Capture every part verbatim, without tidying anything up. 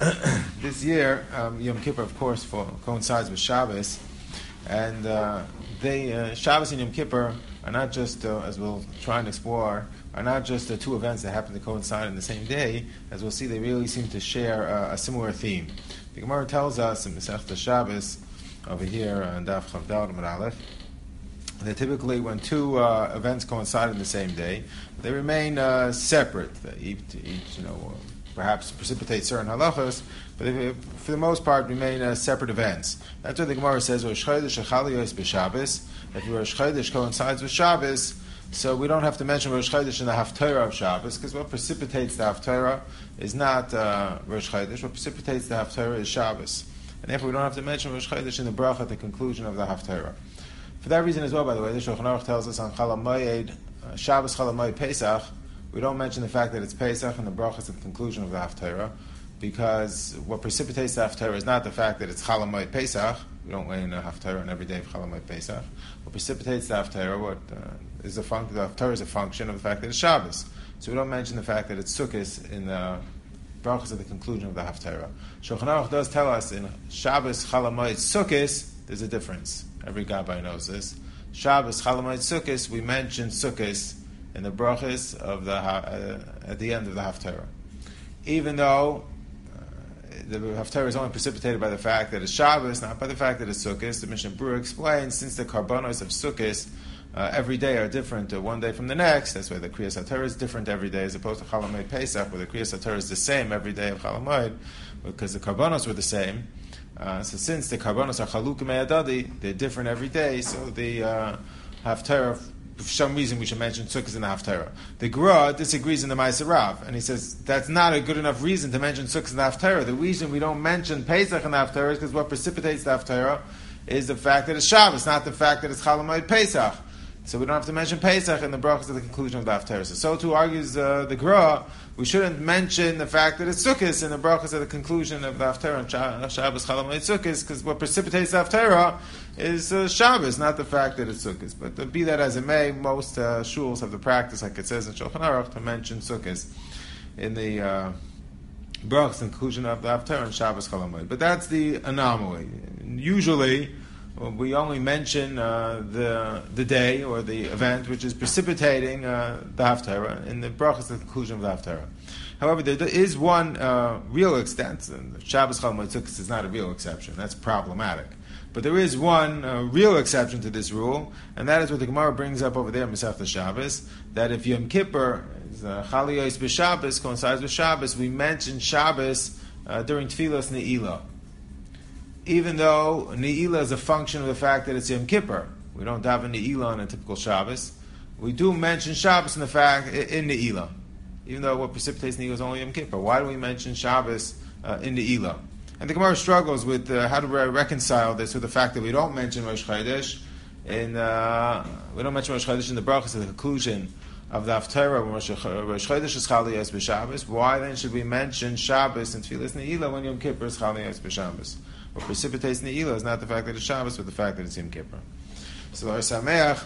This year, um, Yom Kippur, of course, for, coincides with Shabbos, and uh, they uh, Shabbos and Yom Kippur are not just, uh, as we'll try and explore, are not just uh, two events that happen to coincide in the same day. As we'll see, they really seem to share uh, a similar theme. The Gemara tells us in Masechta Shabbos, over here on Daf Chav Daled Amud Aleph, that typically when two uh, events coincide in the same day, they remain uh, separate. They each, each, you know, perhaps precipitate certain halachos, but they, for the most part, remain uh, separate events. That's what the Gemara says. Rosh Chodesh Echaliyos b'Shabbos. If Rosh Chodesh coincides with Shabbos, so we don't have to mention Rosh Chodesh in the Haftarah of Shabbos, because what precipitates the Haftarah is not uh, Rosh Chodesh. What precipitates the Haftarah is Shabbos, and therefore we don't have to mention Rosh Chodesh in the bracha at the conclusion of the Haftarah. For that reason as well, by the way, the Shulchan Aruch tells us on Chol HaMoed, uh, Shabbos Chol HaMoed Pesach, we don't mention the fact that it's Pesach and the brachas at the conclusion of the Haftarah, because what precipitates the Haftarah is not the fact that it's Chol HaMoed Pesach. We don't lay in a Haftarah on every day of Chol HaMoed Pesach. What precipitates the Haftarah, what uh, is a function? The Haftarah is a function of the fact that it's Shabbos. So we don't mention the fact that it's Sukkos in the brachas at the conclusion of the Haftarah. Shulchan Aruch does tell us in Shabbos Chol HaMoed Sukkos there's a difference. Every Gabbai knows this. Shabbos Chol HaMoed Sukkos, we mention Sukkos in the brachas of the uh, at the end of the Haftarah, even though uh, the Haftarah is only precipitated by the fact that it's Shabbos, not by the fact that it's Sukkos. The Mishnah Berurah explains, since the karbanos of Sukkos uh, every day are different uh, one day from the next, that's why the Kriyas HaTorah is different every day, as opposed to Chol HaMoed Pesach, where the Kriyas HaTorah is the same every day of Chol HaMoed, because the karbanos were the same. Uh, so since the karbanos are Chalukim Me'adadi, they're different every day, so the uh, Haftarah, for some reason we should mention Sukkot in the Haftarah. The Gra disagrees in the Ma'aser Rav, and he says that's not a good enough reason to mention Sukkot in the Haftarah. The reason we don't mention Pesach in the Haftarah is because what precipitates the Haftarah is the fact that it's Shabbos, not the fact that it's Chol HaMoed Pesach. So we don't have to mention Pesach in the brachas at the conclusion of the Haftarah. So, so too argues uh, the Gra, we shouldn't mention the fact that it's Sukkot in the brachas at the conclusion of the Haftarah, and Shabbos Chol HaMoed Sukkot, because what precipitates the Haftarah is uh, Shabbos, not the fact that it's Sukkot. But uh, be that as it may, most uh, shuls have the practice, like it says in Shulchan Aruch, to mention Sukkot in the uh, brachas at the conclusion of the Haftarah and Shabbos Chol HaMoed. But that's the anomaly. Usually, we only mention uh, the the day or the event which is precipitating uh, the Haftarah in the brachas at the conclusion of the Haftarah. However, there is one uh, real extent, and Shabbos Chol HaMoed Sukkos is not a real exception. That's problematic. But there is one uh, real exception to this rule, and that is what the Gemara brings up over there in Masechta Shabbos, that if Yom Kippur, uh, Chaliyos b'Shabbos, coincides with Shabbos, we mention Shabbos uh, during Tfilas Ne'ilah. Even though Ne'ilah is a function of the fact that it's Yom Kippur. We don't daven Ne'ilah on a typical Shabbos. We do mention Shabbos in the fact, in Ne'ilah. Even though what precipitates Ne'ilah is only Yom Kippur. Why do we mention Shabbos uh, in Ne'ilah? And the Gemara struggles with uh, how to re- reconcile this with the fact that we don't mention Rosh Chodesh in, uh, we don't mention Rosh Chodesh in the brachas at the conclusion of the Haftarah when Rosh Chodesh is Chaliyos b'Shabbos. Why then should we mention Shabbos and Tfilas Ne'ilah when Yom Kippur is Chaliyos b'Shabbos? What precipitates Ne'ilah is not the fact that it's Shabbos, but the fact that it's Yom Kippur. So the Or Sameach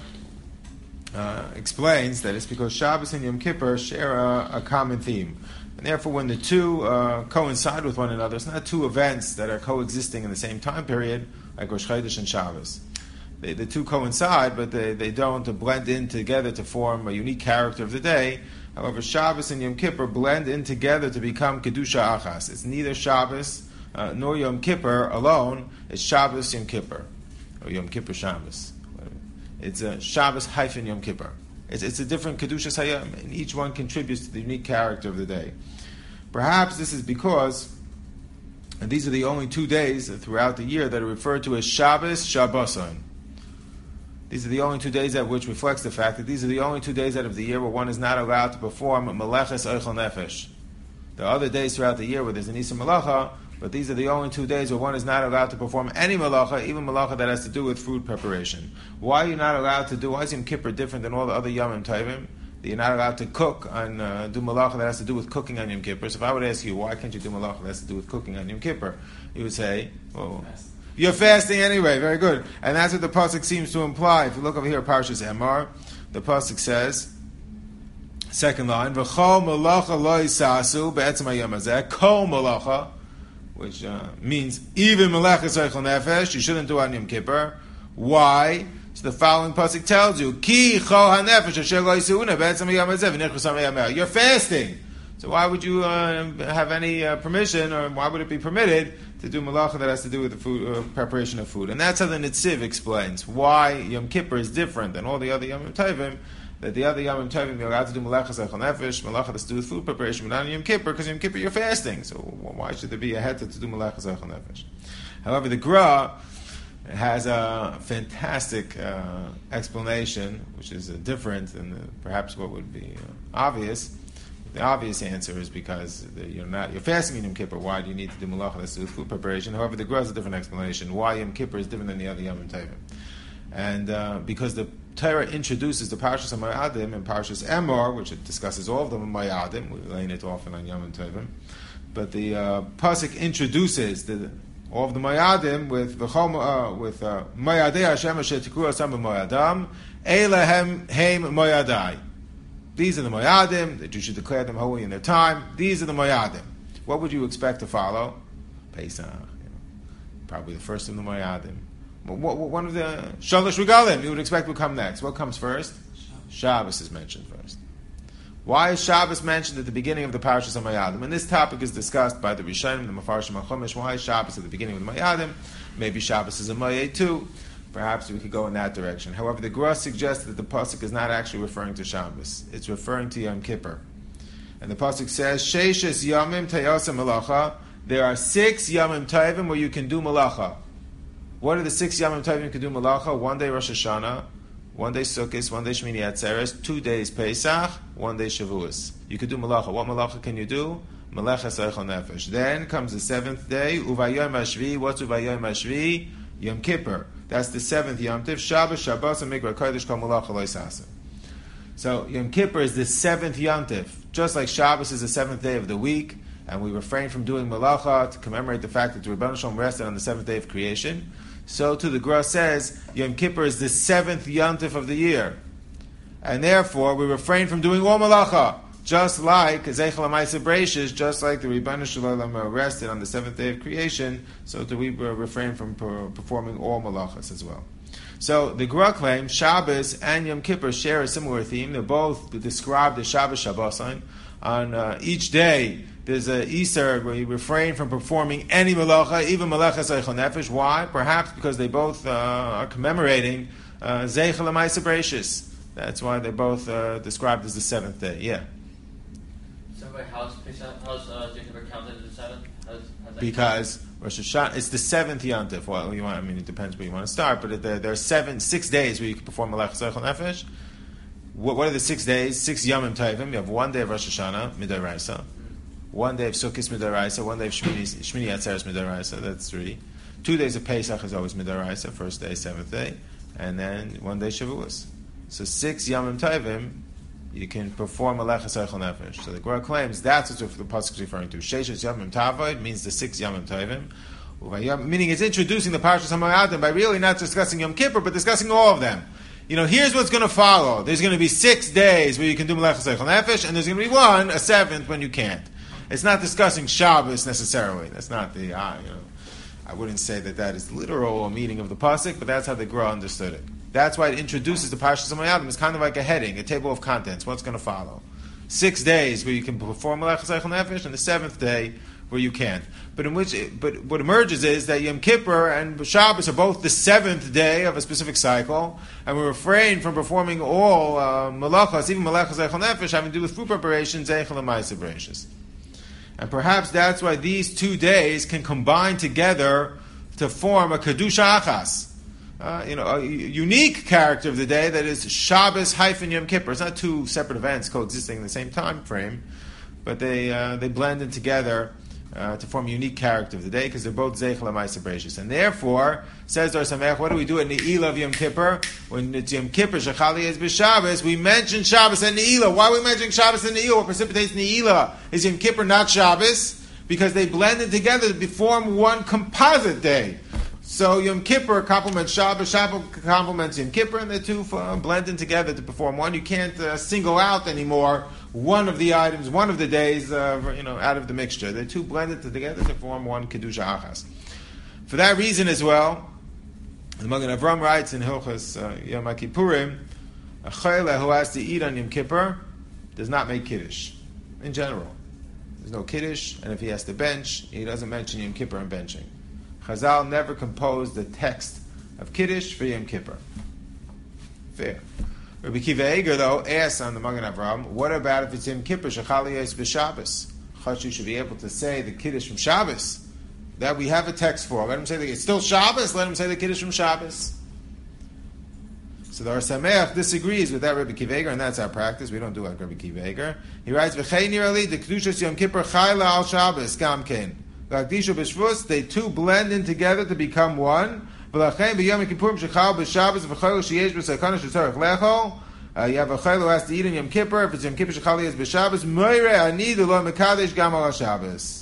uh, explains that it's because Shabbos and Yom Kippur share a, a common theme. And therefore, when the two uh, coincide with one another, it's not two events that are coexisting in the same time period, like Rosh Chodesh and Shabbos. They, the two coincide, but they, they don't blend in together to form a unique character of the day. However, Shabbos and Yom Kippur blend in together to become Kedusha Achas. It's neither Shabbos Uh, nor Yom Kippur alone. It's Shabbos Yom Kippur, or Yom Kippur Shabbos. It's a Shabbos hyphen Yom Kippur. It's, it's a different Kedushas Hayom, and each one contributes to the unique character of the day. Perhaps this is because, and these are the only two days throughout the year that are referred to as Shabbos Shabboson. These are the only two days at which reflects the fact that these are the only two days out of the year where one is not allowed to perform Meleches Eichel Nefesh. There are other days throughout the year where there's an Isur Melacha, but these are the only two days where one is not allowed to perform any malacha, even malacha that has to do with food preparation. Why are you not allowed to do, why is Yom Kippur different than all the other Yomim Tovim? That you're not allowed to cook and uh, do malacha that has to do with cooking on Yom Kippur. So if I would ask you, why can't you do malacha that has to do with cooking on Yom Kippur? You would say, well, you're fasting anyway, very good. And that's what the Pasuk seems to imply. If you look over here, Parshas Emor, the Pasuk says, second line, V'chol malacha lo yisasu be'etzem hayom hazeh, kol malacha, which uh, means even Melechas Eichel Nefesh, you shouldn't do on Yom Kippur. Why? So the following pasuk tells you, Ki Chol HaNefesh Asher Lo Yisuuna Be'etzem Yom Hazeh V'Nichus HaMe'amel. You're fasting. So why would you uh, have any uh, permission, or why would it be permitted to do malacha that has to do with the food, uh, preparation of food? And that's how the Netziv explains why Yom Kippur is different than all the other Yom Tovim. That the other Yom Tovim you're allowed to do malachas eichel nefesh, malacha that's to do with food preparation, but not on Yom Kippur, because Yom Kippur you're fasting. So why should there be a heter to do malachas eichel nefesh? However, the Gra has a fantastic uh, explanation, which is uh, different than the, perhaps what would be uh, obvious. The obvious answer is because you're not you're fasting in Yom Kippur. Why do you need to do malacha that's to do with food preparation? However, the Gra has a different explanation. Why Yom Kippur is different than the other Yom Tovim, and uh, because the Torah introduces the Parshas of Moadim and Parshas Emor, which it discusses all of them in Moadim. We're laying it often on Yom Tovim, but the uh, pasuk introduces the all of the Moadim with uh, with Moadei Hashem Asher Tikru Asam Moadam Eilahem Heim Moadai. These are the Moadim that you should declare them holy in their time. These are the Moadim. What would you expect to follow? Pesach, you know, probably the first of the Moadim. What, what, one of the Shalosh Regalim you would expect would come next. What comes first? Shabbos is mentioned first. Why is Shabbos mentioned at the beginning of the Parashas of Moadim? And this topic is discussed by the Rishonim, the Mefarshim HaChumash. Why is Shabbos at the beginning of the Moadim? Maybe Shabbos is a Moed too. Perhaps we could go in that direction. However, the Gra suggests that the pasuk is not actually referring to Shabbos. It's referring to Yom Kippur. And the pasuk says, Sheishes Yamim Tayasa Malacha. There are six Yamim Tovim where you can do Malacha. What are the six Yamim Tovim you can do Malacha? One day Rosh Hashanah, one day Sukkot, one day Shmini Atzeres, two days Pesach, one day Shavuos. You can do Malacha. What Malacha can you do? Melechas Eichel Nefesh. Then comes the seventh day, Uvayom HaShvi. What's Uvayom HaShvi? Yom Kippur. That's the seventh Yom Tiv. Shabbos, Shabbos, and Mikra Kodesh Kol Malacha Lo Yisaseh. So Yom Kippur is the seventh Yom Tiv. Just like Shabbos is the seventh day of the week, and we refrain from doing Malacha to commemorate the fact that the Rebbeinu Shalom rested on the seventh day of creation. So too the Gra says Yom Kippur is the seventh Yom Tiv of the year, and therefore we refrain from doing all Malacha. Just like Zeichel HaMaaseh Bereishis, just like the Rebbeinu Shalom rested on the seventh day of creation, so do we refrain from per- performing all malachas as well. So the Gra claims Shabbos and Yom Kippur share a similar theme. They're both described as Shabbos Shabbosin. On uh, each day, there's a Easter where you refrain from performing any malacha, even malachas eichel nefesh. Why? Perhaps because they both uh, are commemorating uh, Zeichel HaMaaseh Bereishis. That's why they're both uh, described as the seventh day. Yeah. How's how's uh, Jacob counted as the seventh? How's, how's because Rosh Hashanah, it's the seventh Yom Tov. Well, you want, I mean, it depends where you want to start, but there, there are seven, six days where you can perform Melechas Eichel Nefesh. What, what are the six days? Six Yomim Tovim. You have one day of Rosh Hashanah, Midoraisa, one day of Sukkot, Midoraisa, one day of Shmini, Shmini Atzeres, Midoraisa. That's three. Two days of Pesach is always Midoraisa, first day, seventh day, and then one day Shavuos. So six Yomim Tovim. You can perform Melechas Eichel Nefesh. So the Gra claims that's what the pasuk is referring to. Sheishes Yamim Tavod means the six Yamim Tovim, meaning it's introducing the Parshas HaMoadim by really not discussing Yom Kippur, but discussing all of them. You know, here's what's going to follow. There's going to be six days where you can do Melechas Eichel Nefesh, and there's going to be one, a seventh, when you can't. It's not discussing Shabbos necessarily. That's not the, uh, you know, I wouldn't say that that is the literal meaning of the pasuk, but that's how the Gra understood it. That's why it introduces the Parshas HaMoadim. It's kind of like a heading, a table of contents. What's going to follow? Six days where you can perform Melechas Eichel Nefesh, and the seventh day where you can't. But in which, but what emerges is that Yom Kippur and Shabbos are both the seventh day of a specific cycle, and we refrain from performing all uh, Melachas, even Melechas Eichel Nefesh, having to do with food preparation, Zeichel HaMaaseh Bereishis. And perhaps that's why these two days can combine together to form a Kedusha Achas. Uh, you know, a unique character of the day that is Shabbos hyphen Yom Kippur. It's not two separate events coexisting in the same time frame, but they uh, they blend in together uh, to form a unique character of the day because they're both Zeichel HaMaaseh Bereishis. And therefore, says Dor Sameach, what do we do at Ne'ilah of Yom Kippur? When it's Yom Kippur, Shechali is b'Shabbos, we mention Shabbos and Ne'ilah. Why are we mentioning Shabbos and Ne'ilah? What precipitates Ne'ilah is Yom Kippur, not Shabbos, because they blended together to form one composite day. So Yom Kippur complements Shabbos, Shabbos complements Yom Kippur, and the two uh, blend in together to perform one. You can't uh, single out anymore one of the items, one of the days, uh, you know, out of the mixture. The two blended together to form one Kedusha Achas. For that reason as well, the Magen Avram writes in Hilchos uh, Yom Kippurim, a chayla who has to eat on Yom Kippur does not make Kiddush, in general. There's no Kiddush, and if he has to bench, he doesn't mention Yom Kippur and benching. Chazal never composed the text of Kiddush for Yom Kippur. Fair. Rabbi Kiva Eger, though, asks on the Magen Avram, what about if it's Yom Kippur, Shechali Yos b'Shabbos? Chash, you should be able to say the Kiddush from Shabbos. That we have a text for. Let him say that it's still Shabbos, let him say the Kiddush from Shabbos. So the Or Sameach disagrees with that Rabbi Kiva Eger, and that's our practice. We don't do like Rabbi Kiva Eger. He writes, V'chei nirali, the Kedushas Yom Kippur chayla al Shabbos, gam ken. L'akdishu b'shvus, they two blend in together to become one. V'lachem b'yom kippurim shechal b'Shabbos, v'chayl sheyesh b'sakana shetzarech lechol. You have a chayl who has to eat on Yom Kippur. If it's Yom Kippur shechal yez b'Shabbos, moire ani d'lo mekadesh gam al Shabbos.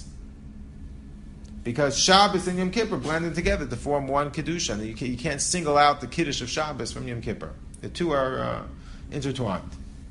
Because Shabbos and Yom Kippur blended together to form one Kedusha. You, can, you can't single out the Kiddush of Shabbos from Yom Kippur. The two are uh, intertwined.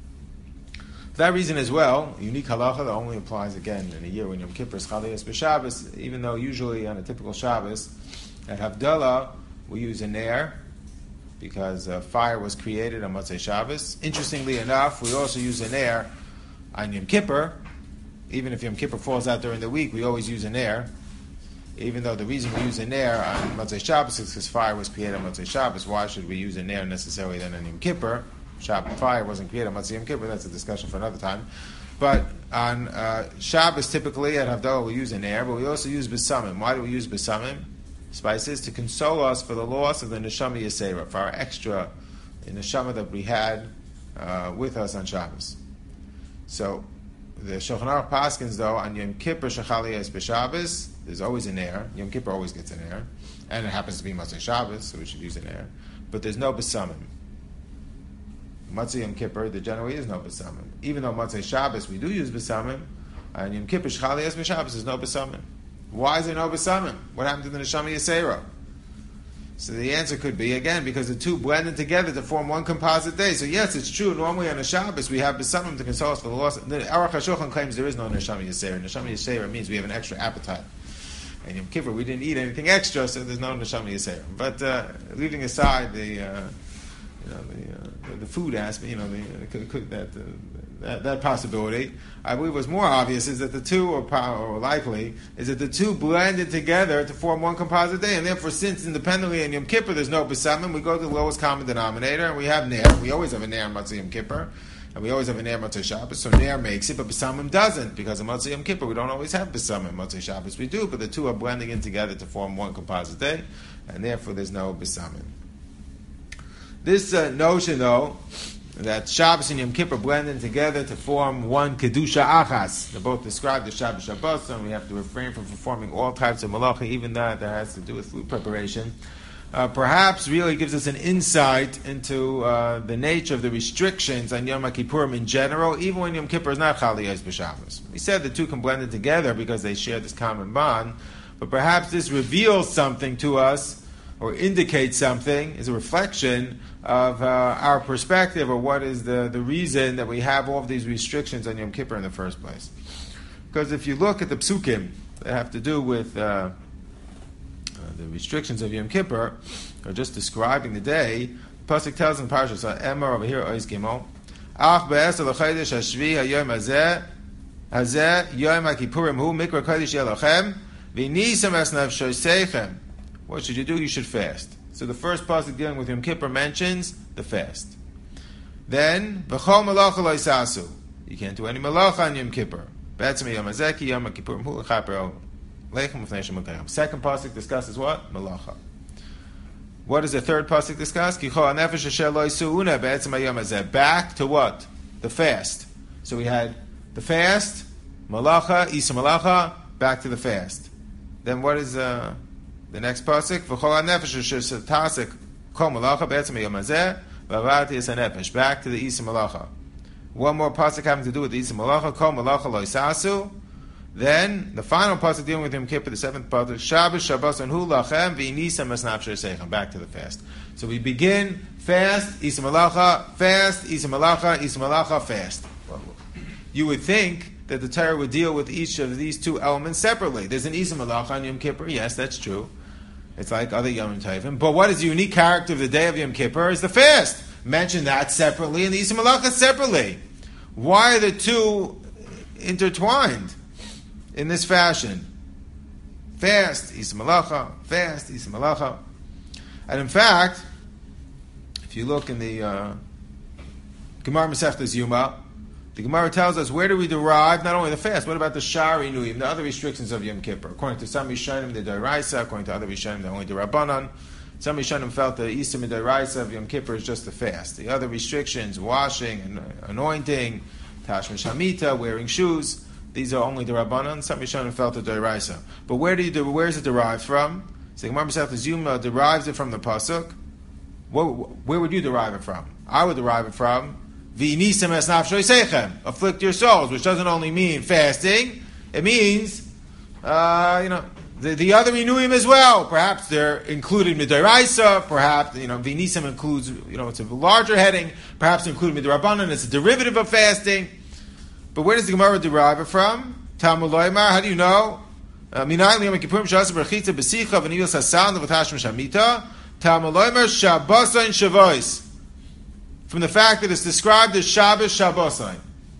For that reason as well, unique halacha that only applies again in a year when Yom Kippur is Chaliyas b'Shabbos, even though usually on a typical Shabbos, at Havdalah, we use a ner, because uh, fire was created on Motzei Shabbos. Interestingly enough, we also use a ner on Yom Kippur. Even if Yom Kippur falls out during the week, we always use a ner. Even though the reason we use a ner on Motzei Shabbos is because fire was created on Motzei Shabbos, why should we use a ner necessarily then on Yom Kippur? Shabbos, fire wasn't created on Motzei Yom Kippur, that's a discussion for another time. But on uh, Shabbos, typically at Havdalah we use a ner, but we also use besamim. Why do we use besamim? Spices, to console us for the loss of the neshama yisera, for our extra neshama that we had uh, with us on Shabbos. So, the Shulchan Aruch paskins, though, on Yom Kippur shechaliyas b'Shabbos, there's always an air. Yom Kippur always gets an air. And it happens to be Motzei Shabbos, so we should use an air. But there's no besamim. Motzei Yom Kippur, there generally is no besamim. Even though Motzei Shabbos, we do use besamim, and Yom Kippur shechaliyas b'Shabbos, there's no besamim. Why is there no besamim? What happened to the neshama yisera? So the answer could be, again, because the two blended together to form one composite day. So yes, it's true, normally on a Shabbos we have besamim to console us for the loss. The Aruch HaShulchan claims there is no neshama yisera. Neshama yisera means we have an extra appetite. And Yom Kippur, we didn't eat anything extra, so there's no neshama yisera. But uh, leaving aside the, uh, you know, the, uh, the food aspect, you know, the, uh, that, uh, that that possibility, I believe what's more obvious is that the two, or, or likely, is that the two blended together to form one composite day, and therefore, since independently in Yom Kippur there's no besamim, we go to the lowest common denominator, and we have ner. We always have a ner on Motzei Yom Kippur. And we always have a ner Motzei Shabbos, so ner makes it, but besamim doesn't, because of Motzei Yom Kippur we don't always have besamim. Motzei Shabbos we do, but the two are blending in together to form one composite day, and therefore there's no besamim. This uh, notion, though, that Shabbos and Yom Kippur blend in together to form one Kedusha Achas, they both describe the Shabbos Shabbos, and we have to refrain from performing all types of malacha, even that that has to do with food preparation. Uh, perhaps really gives us an insight into uh, the nature of the restrictions on Yom Kippurim in general, even when Yom Kippur is not Chaliyos b'Shabbos. We said the two can blend in together because they share this common bond, but perhaps this reveals something to us, or indicates something, is a reflection of uh, our perspective, or what is the, the reason that we have all of these restrictions on Yom Kippur in the first place. Because if you look at the psukim that have to do with uh, the restrictions of Yom Kippur, or just describing the day, the pasuk tells in Parashas Emor over here, Ois Gimel, Ach be'esel l'chodesh hashvi hayom hazeh, hazeh yom ha'kippurim hu mikra kodesh yelochem, v'nisam es nefshoseichem. What should you do? You should fast. So the first pasuk dealing with Yom Kippur mentions the fast. Then, v'chol malacha lo yisasu. You can't do any malacha on Yom Kippur. Be'etzem yom hazeh ki yom ha'kippurim hu l'chaper Second pasuk discusses what? Malacha. What does the third pasuk discuss? Back to what? The fast. So we had the fast, malacha, isa malacha, back to the fast. Then what is uh, the next pasuk? Back to the isa malacha. One more pasuk having to do with the isa malacha. Kol malacha lo isasu. Then the final pasuk dealing with Yom Kippur, the seventh pasuk, Shabbos Shabbos and Hu Lachem V'Nisam Esnafsher Seichem. Back to the fast. So we begin fast, Isa Malacha, fast, Isa Malacha, Isa Malacha, fast. You would think that the Torah would deal with each of these two elements separately. There's an Isa Malacha on Yom Kippur. Yes, that's true. It's like other Yom Tovim. But what is the unique character of the day of Yom Kippur is the fast. Mention that separately and the Isa Malacha separately. Why are the two intertwined in this fashion? Fast, Isa Malacha, fast, Isa Malacha. And in fact, if you look in the uh, Gemara Masechtas Yuma, the Gemara tells us where do we derive not only the fast, what about the Shari Nuyim, the other restrictions of Yom Kippur? According to some Rishonim, the Daraisa, according to other Rishonim, the only the Rabbanan. Some Rishonim felt the Isa Midaraisa of Yom Kippur is just the fast. The other restrictions, washing, and anointing, Tashmish Hamita, wearing shoes, these are only the Rabbanan. Some Rishonim felt the Daraisa. But where do you where is it derived from? So the Gemara Masechtas Yuma derives it from the pasuk. Where, where would you derive it from? I would derive it from V'nisam es nafsho seichem, afflict your souls, which doesn't only mean fasting, it means, uh, you know, the, the other renuyim as well. Perhaps they're included midaraisa, perhaps, you know, V'nisam includes, you know, it's a larger heading, perhaps included midrabanan, it's a derivative of fasting. But where does the Gemara derive it from? Talmud Loimar, how do you know? Minayin liyom kippurim shasa berchitza besicha v'niyos hasan v'tashim shamita. Talmud Loimar Shabbosayin Shavuos. From the fact that it's described as Shabbos Shabbosayin,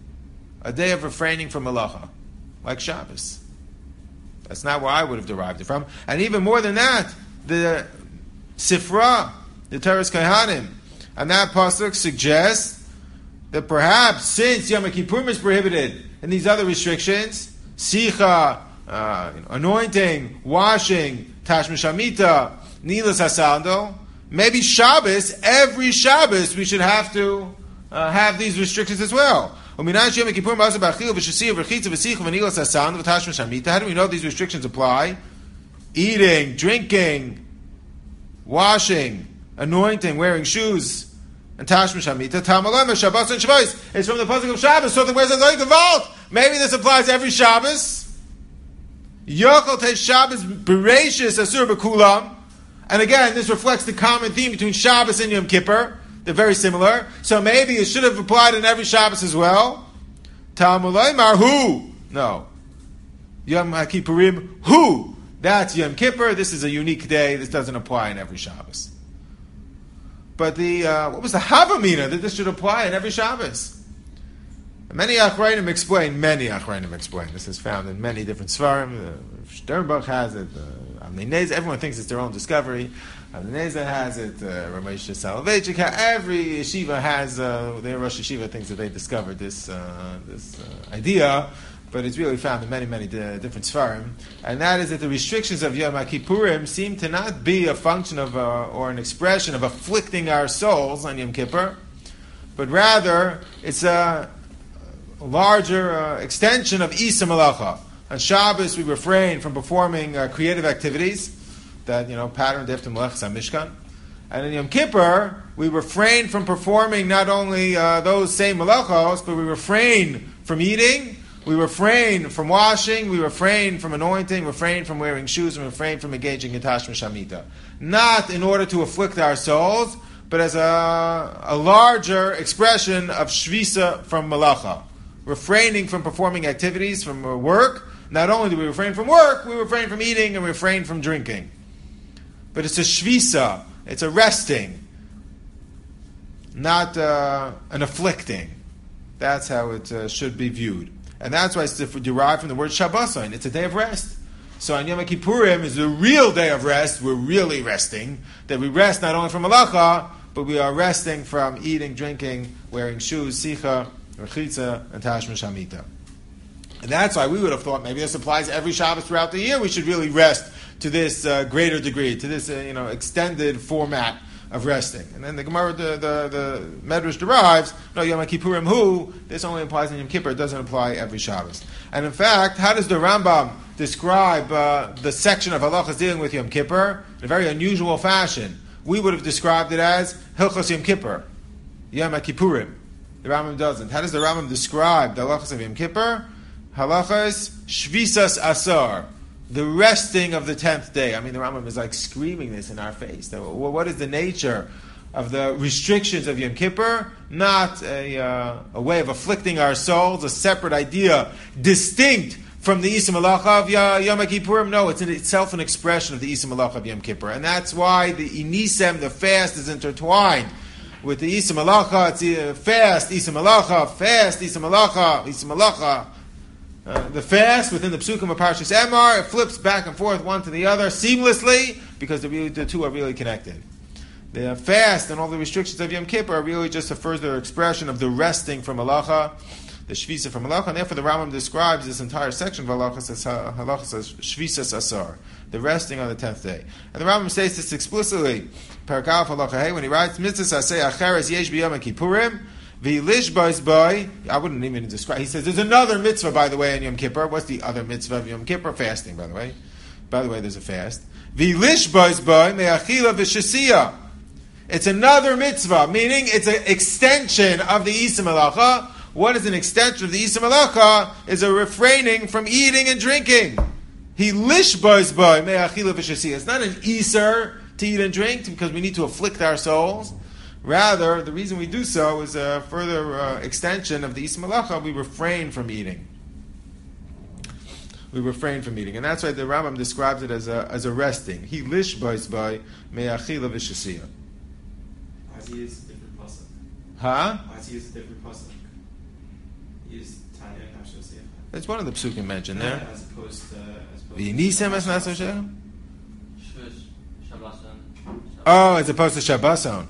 a day of refraining from malacha, like Shabbos. That's not where I would have derived it from. And even more than that, the Sifra, the Teres Kohanim, and that pasuk suggests that perhaps since Yom Kippurim is prohibited and these other restrictions, Sicha, uh, you know, anointing, washing, Tashmish Hamita, Nilas Hasando, maybe Shabbos, every Shabbos, we should have to uh, have these restrictions as well. How do we know these restrictions apply? Eating, drinking, washing, anointing, wearing shoes, and Tashmish Hamita. Shabbos and Shavuos. It's from the pasuk of Shabbos. So then where's the Vault? Maybe this applies every Shabbos. Yochel Tei Shabbos Bereishis Asur B'Kulam. And again, this reflects the common theme between Shabbos and Yom Kippur. They're very similar. So maybe it should have applied in every Shabbos as well. Talmud Loimar, who? No. Yom HaKippurim, who? That's Yom Kippur. This is a unique day. This doesn't apply in every Shabbos. But the, uh, what was the Havamina that this should apply in every Shabbos? Many Achrayim explain, many Achrayim explain. This is found in many different Svarim. Uh, Sternbach has it. Uh, Everyone thinks it's their own discovery. Avnei has it. Uh, Ramesh Soloveitchik. Every yeshiva has. Uh, their Rosh Yeshiva thinks that they discovered this uh, this uh, idea, but it's really found in many many d- different Svarim. And that is that the restrictions of Yom Kippurim seem to not be a function of uh, or an expression of afflicting our souls on Yom Kippur, but rather it's a larger uh, extension of Isa Malacha. On Shabbos, we refrain from performing uh, creative activities that, you know, patterned after Melechus HaMishkan. And in Yom Kippur, we refrain from performing not only uh, those same melachos, but we refrain from eating, we refrain from washing, we refrain from anointing, refrain from wearing shoes, and refrain from engaging in Tashmish Hamita. Not in order to afflict our souls, but as a, a larger expression of shvisa from malacha. Refraining from performing activities from uh, work. Not only do we refrain from work, we refrain from eating and refrain from drinking. But it's a shvisa, it's a resting, not uh, an afflicting. That's how it uh, should be viewed. And that's why it's derived from the word Shabbosayin. It's a day of rest. So on Yom Kippurim is the real day of rest. We're really resting. That we rest not only from malacha, but we are resting from eating, drinking, wearing shoes, sicha, rechitza, and tashmish hamita. And that's why we would have thought maybe this applies every Shabbos throughout the year. We should really rest to this uh, greater degree, to this uh, you know extended format of resting. And then the Gemara, the, the, the Medrash derives, no, Yom Kippurim hu, this only applies in Yom Kippur, it doesn't apply every Shabbos. And in fact, how does the Rambam describe uh, the section of halachas dealing with Yom Kippur? In a very unusual fashion. We would have described it as Hilchos Yom Kippur, Yom Kippurim. The Rambam doesn't. How does the Rambam describe the halachas of Yom Kippur? halachas shvisas asar, the resting of the tenth day. I mean, the Rambam is like screaming this in our face. What is the nature of the restrictions of Yom Kippur? Not a, uh, a way of afflicting our souls, a separate idea, distinct from the Isa Malacha of Yom Kippurim. No, it's in itself an expression of the Isa Malacha of Yom Kippur. And that's why the Inisem, the fast, is intertwined with the Isa Malacha. It's uh, fast, Isa Malacha, fast, Isa Malacha, Isa Malacha. Uh, the fast within the Psukim of Parshas Emor, it flips back and forth one to the other seamlessly because the, really, the two are really connected. The fast and all the restrictions of Yom Kippur are really just a further expression of the resting from Malacha, the Shvisa from Malacha, and therefore the Rambam describes this entire section of Halachas as Halachas as Shvisas Asar, the resting on the tenth day. And the Rambam states this explicitly, Parakal Halacha Hey, when he writes, Mitzvah Asay Acheres Yesh B'Yom Kippurim, V'Lish Bois Boy, I wouldn't even describe, he says, there's another mitzvah, by the way, in Yom Kippur. What's the other mitzvah of Yom Kippur? Fasting, by the way. By the way, there's a fast. V'Lish Bois Boy, Me'achila V'Shasiyah. It's another mitzvah, meaning it's an extension of the Isa Malacha. What is an extension of the Isa Malacha? Is a refraining from eating and drinking. He lish bois boy me'achila v'shasiyah. It's not an Easter to eat and drink because we need to afflict our souls. Rather, the reason we do so is a further uh, extension of the Isa Malacha. We refrain from eating. We refrain from eating, and that's why the Rambam describes it as a as a resting. He lish bois boy me'achila v'shasiyah. Why does he use a different pasuk? Huh? Why does he use a different pasuk? He used Tanya and Nashos Sefer. That's one of the psukim mentioned Yeah, there. as opposed to... As opposed V'nisem es naso shechem? Shvish, Shabbason. Oh, as opposed to Shabbason.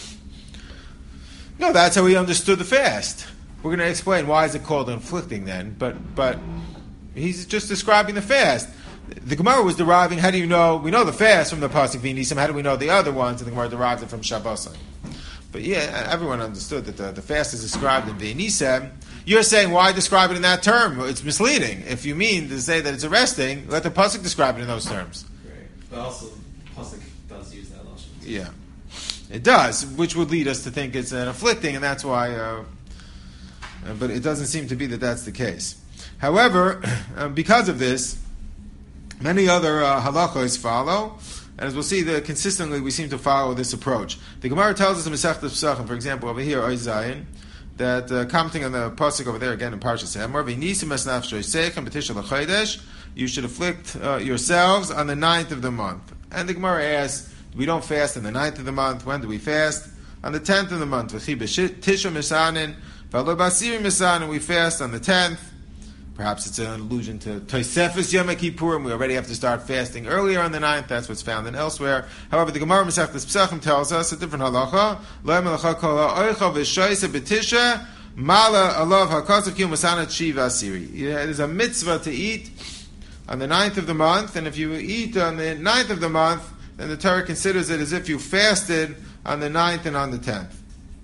No, that's how we understood the fast. We're going to explain why is it called inflicting then, but but he's just describing the fast. The Gemara was deriving, how do you know, we know the fast from the pasuk V'nisem, how do we know the other ones? And the Gemara derives it from Shabbason. But yeah, everyone understood that the, the fast is described in V'nisem. You're saying, why describe it in that term? It's misleading. If you mean to say that it's arresting, let the pasuk describe it in those terms. Right. But also, pasuk does use that lashon. Yeah, it does, which would lead us to think it's an afflicting, and that's why. Uh, uh, but it doesn't seem to be that that's the case. However, uh, because of this, many other uh, halachos follow, and as we'll see, the, consistently we seem to follow this approach. The Gemara tells us in Masechtas Pesachim, for example, over here, Oy Zayin, that uh, commenting on the pasuk over there again in Parshas Emor, V'nisim es nafsho seichem b'tisha l'chodesh, you should afflict uh, yourselves on the ninth of the month. And the Gemara asks, we don't fast on the ninth of the month. When do we fast? On the tenth of the month. V'chi b'tisha misanin, v'alo b'asiri misanin, we fast on the tenth. Perhaps it's an allusion to Tosefes Yom Kippurim. We already have to start fasting earlier on the ninth. That's what's found in elsewhere. However, the Gemara Masechtas Pesachim tells us a different halacha. Lo melacha kol ha'oicha v'shoyse b'tisha mala alav ha'kasav kiyum masanat shiva asiri. It is a mitzvah to eat on the ninth of the month, and if you eat on the ninth of the month, then the Torah considers it as if you fasted on the ninth and on the tenth.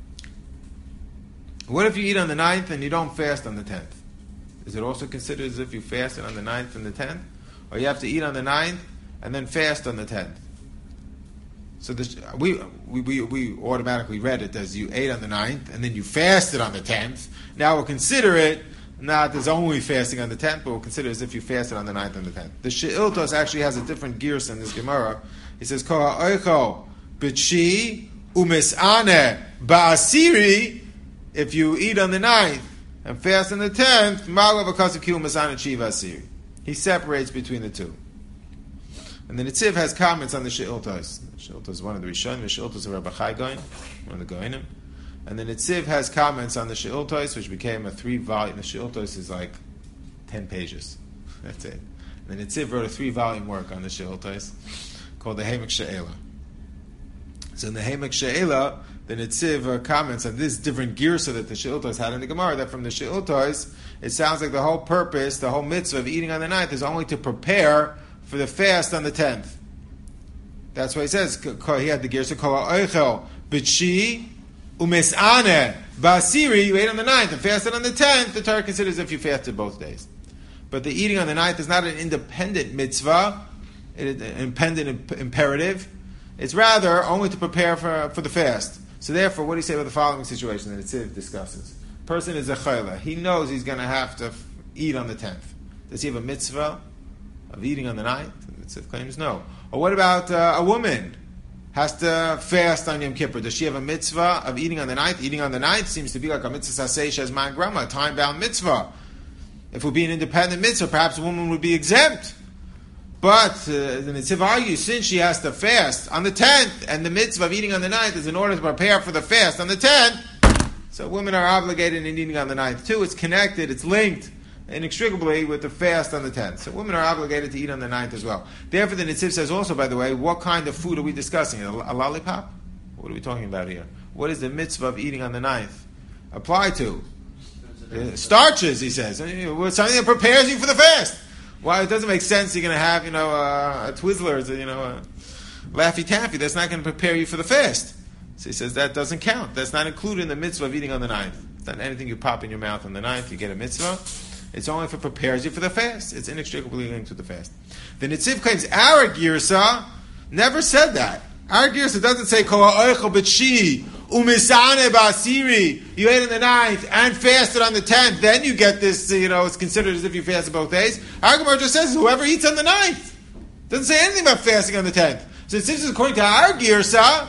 What if you eat on the ninth and you don't fast on the tenth? Is it also considered as if you fasted on the ninth and the tenth? Or you have to eat on the ninth and then fast on the tenth? So this, we, we, we, we automatically read it as you ate on the ninth and then you fasted on the tenth. Now we'll consider it not as only fasting on the tenth, but we'll consider it as if you fasted on the ninth and the tenth. The She'iltos actually has a different gears in this Gemara. He says, Ko ha'oicho b'tshi u'mis'aneh ba'asiri, if you eat on the ninth and fast on the tenth, he separates between the two. And the Netziv has comments on the She'iltos. The She'iltos is one of the Rishonim, the She'iltos of Rabbi Chai Goin, one of the Goinim. And the Netziv has comments on the She'iltos, which became a three-volume. The She'iltos is like ten pages. That's it. And the Netziv wrote a three-volume work on the She'iltos called the Heimek She'ela. So in the Heimek She'ela, the Netziv uh, comments on this different girsa that the She'iltos had in the Gemara, that from the She'iltos, it sounds like the whole purpose, the whole mitzvah of eating on the ninth is only to prepare for the fast on the tenth. That's why he says, he had the girsa, Kol ha'oichel b'tshi u'mis'aneh ba'asiri, you ate on the ninth and fasted on the tenth, the Torah considers if you fasted both days. But the eating on the ninth is not an independent mitzvah, it is an independent imperative. It's rather only to prepare for, for the fast. So therefore, what do you say about the following situation that Netziv discusses? Person is a chayla. He knows he's going to have to eat on the tenth? Does he have a mitzvah of eating on the ninth? The mitzvah claims no. Or what about uh, a woman has to fast on Yom Kippur? Does she have a mitzvah of eating on the ninth? Eating on the ninth seems to be like a mitzvah saseh as my grandma, a time-bound mitzvah. If it would be an independent mitzvah, perhaps a woman would be exempt. But uh, the mitzvah argues, since she has to fast on the tenth, and the mitzvah of eating on the ninth is in order to prepare for the fast on the tenth, so women are obligated in eating on the ninth too. It's connected, it's linked inextricably with the fast on the tenth. So women are obligated to eat on the ninth as well. Therefore, the Nitziv says also, by the way, what kind of food are we discussing? A, a lollipop? What are we talking about here? What is the mitzvah of eating on the ninth apply to? Uh, starches, he says. Something that prepares you for the fast. Why? It doesn't make sense you're going to have, you know, uh, a Twizzlers, you know, a Laffy Taffy. That's not going to prepare you for the fast. So he says that doesn't count. That's not included in the mitzvah of eating on the ninth. It's not anything you pop in your mouth on the ninth, you get a mitzvah. It's only if it prepares you for the fast. It's inextricably linked to the fast. The Nitziv claims our Girsa never said that. Our Girsa doesn't say Kol ha'oichel b'tshi u'misane ba'asiri. You ate on the ninth and fasted on the tenth. Then you get this. You know, it's considered as if you fasted both days. Our Gemara just says whoever eats on the ninth. Doesn't say anything about fasting on the tenth. So it seems according to our Girsa,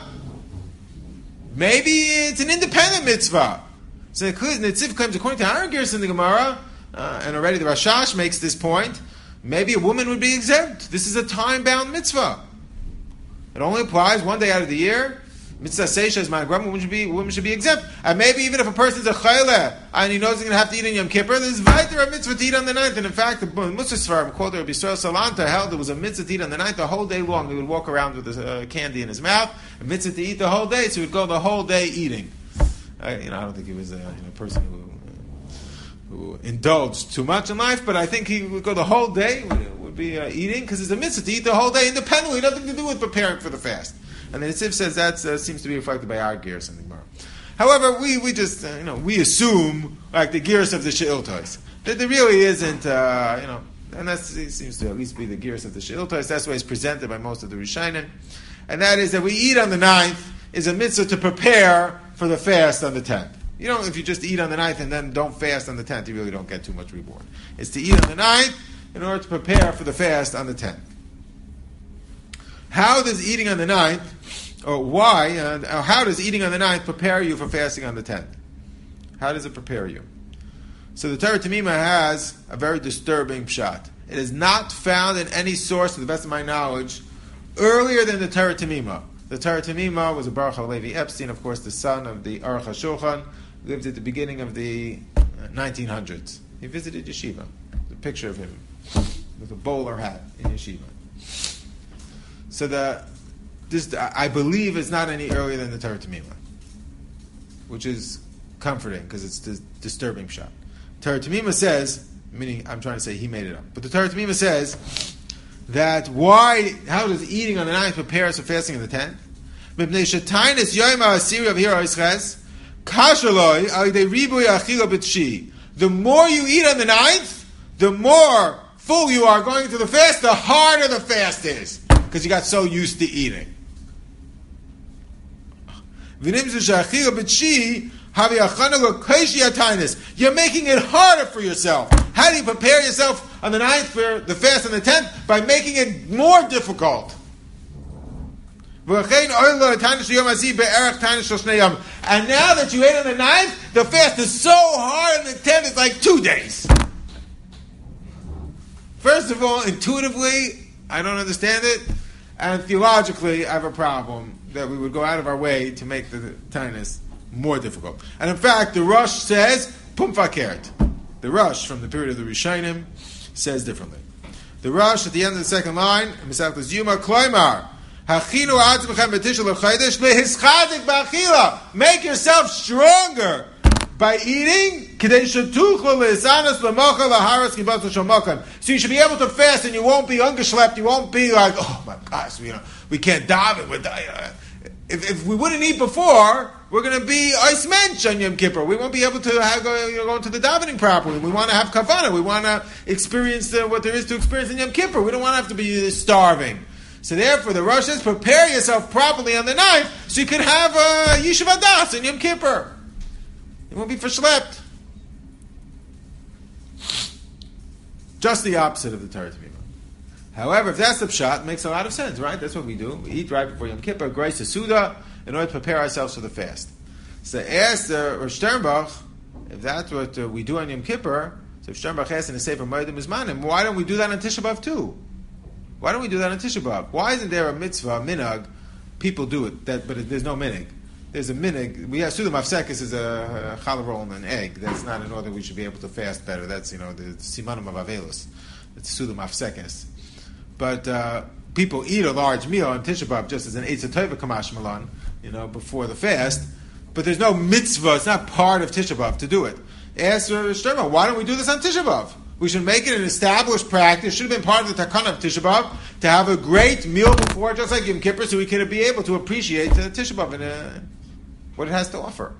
maybe it's an independent mitzvah. So the Nitziv claims according to our Girsa in the Gemara. Uh, and already the Rashash makes this point. Maybe a woman would be exempt. This is a time-bound mitzvah. It only applies one day out of the year. Mitzvah seisha is my grandma. Women should be women should be exempt. And maybe even if a person's a chayle and he knows he's going to have to eat in Yom Kippur, there's weiter a mitzvah to eat on the ninth. And in fact, the Mussar Sfarim quoted Rabbi Yisrael Salanta held there was a mitzvah to eat on the ninth the whole day long. He would walk around with a uh, candy in his mouth. A mitzvah to eat the whole day, so he would go the whole day eating. I, you know, I don't think he was a you know, person who. who indulged too much in life, but I think he would go the whole day, would, would be uh, eating, because it's a mitzvah to eat the whole day independently, nothing to do with preparing for the fast. And the Nitziv says that uh, seems to be reflected by our gears in the Gemara. However, we, we just, uh, you know, we assume, like the gears of the She'iltos, that there really isn't, uh, you know, and that seems to at least be the gears of the She'iltos. That's why it's presented by most of the Rishonim. And that is that we eat on the ninth is a mitzvah to prepare for the fast on the tenth. You know, if you just eat on the ninth and then don't fast on the tenth, you really don't get too much reward. It's to eat on the ninth in order to prepare for the fast on the tenth. How does eating on the ninth, or why, uh, or how does eating on the ninth prepare you for fasting on the tenth? How does it prepare you? So the Torah Tamima has a very disturbing pshat. It is not found in any source, to the best of my knowledge, earlier than the Torah Tamima. The Torah Tamima was a Baruch HaLevi Epstein, of course, the son of the Aruch HaShulchan, lived at the beginning of the nineteen hundreds. He visited yeshiva. There's a picture of him with a bowler hat in yeshiva. So the this I believe is not any earlier than the Torah Tamima, which is comforting because it's the disturbing shot. Torah Tamima says, meaning I'm trying to say he made it up, but the Torah Tamima says that why? How does eating on the ninth prepare us for fasting on the tenth? The more you eat on the ninth, the more full you are going through the fast, the harder the fast is. Because you got so used to eating. You're making it harder for yourself. How do you prepare yourself on the ninth for the fast on the tenth? By making it more difficult. And now that you ate on the ninth, the fast is so hard on the tenth, it's like two days. First of all, intuitively, I don't understand it. And theologically, I have a problem that we would go out of our way to make the tinus more difficult. And in fact, the Rosh says, Pum fakert. The Rosh, from the period of the Rishonim, says differently. The Rosh, at the end of the second line, Mesachtes Yuma, Kloimar, Hachinu atzmechem b'tishul l'chaydesh lehischadik b'achila. Make yourself stronger by eating. So you should be able to fast, and you won't be ungeschlepped. You won't be like, oh my gosh, you know, we can't daven. We're uh, if, if we wouldn't eat before, we're going to be ice mensch on Yom Kippur. We won't be able to have, go, you know, go into the davening properly. We want to have kavanah. We want to experience the, what there is to experience in Yom Kippur. We don't want to have to be starving. So therefore, the Rosh says, prepare yourself properly on the ninth, so you can have a yeshiva das in Yom Kippur. You won't be verschlepped. Just the opposite of the Torah Tamima. However, if that's the pshat, it makes a lot of sense, right? That's what we do. We eat right before Yom Kippur, grace the Suda, in order to prepare ourselves for the fast. So ask uh, Rosh Sternbach, if that's what uh, we do on Yom Kippur, so if Sternbach asks in the Sefer Moedim Uzmanim, why don't we do that on Tisha B'Av too? Why don't we do that on Tisha B'Av? Why isn't there a mitzvah, a minhag? People do it, that, but there's no minhag. There's a minhag. We have Suda Mafsekis is a, a challah roll and an egg. That's not in order we should be able to fast better. That's, you know, the simanim of Avelus. It's Suda Mafsekis. But uh, people eat a large meal on Tisha B'Av just as an Eitzah Tova Kamash Malan, you know, before the fast. But there's no mitzvah. It's not part of Tisha B'Av to do it. Ask Shterma, why don't we do this on Tisha B'Av? We should make it an established practice. It should have been part of the Takana of Tisha B'Av to have a great meal before, just like Yom Kippur, so we could be able to appreciate the Tisha B'Av and uh, what it has to offer.